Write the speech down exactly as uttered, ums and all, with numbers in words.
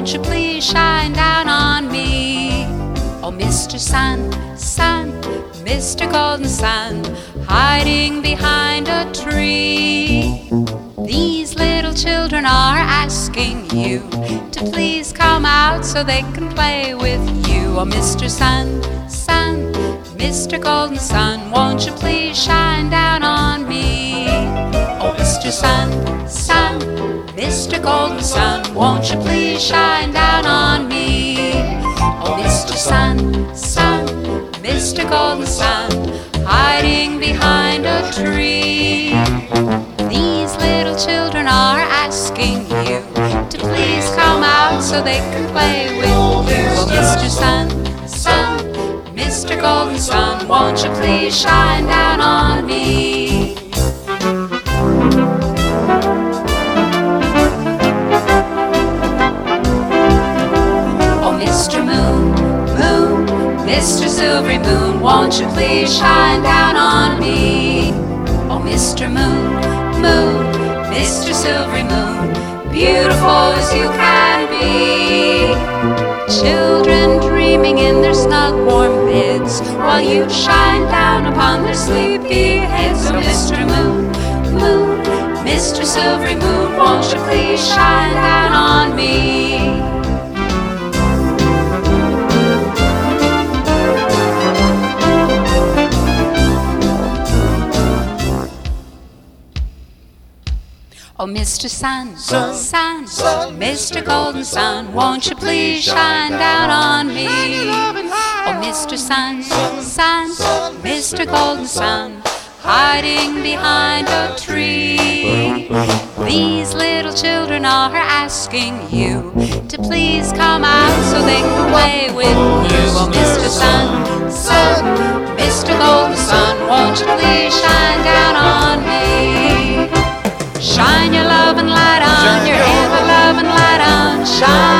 won't you please shine down on me? Oh, Mister Sun, Sun, Mister Golden Sun, hiding behind a tree. These little children are asking you to please come out so they can play with you. Oh, Mister Sun, Sun, Mister Golden Sun, won't you please shine down on me? Oh, Mister Sun, Sun, Mister Golden Sun, won't you please shine down on me? Oh, Mister Sun, Sun, Mister Golden Sun, hiding behind a tree. These little children are asking you to please come out so they can play with you. Oh, Mister Sun, Sun, Mister Golden Sun, won't you please shine down on me? Oh, Mister Moon, Moon, Mister Silvery Moon, won't you please shine down on me? Oh, Mister Moon, Moon, Mister Silvery Moon, beautiful as you can be. Children dreaming in their snug warm beds, while you shine down upon their sleepy heads. Oh, Mister Moon, Moon, Mister Silvery Moon, won't you please shine down on me? Oh, Mister Sun, Sun, Sun, Sun, Mister Golden Sun, won't you please shine down on me? Oh, Mister Sun, Sun, Mister Golden Sun, hiding behind a tree. These little children are asking you to please come out so they can play with you. Oh, Mister Sun, Sun, Mister Golden Sun, won't you please shine down on me? Shine your love and light on, your ever love and light on, shine.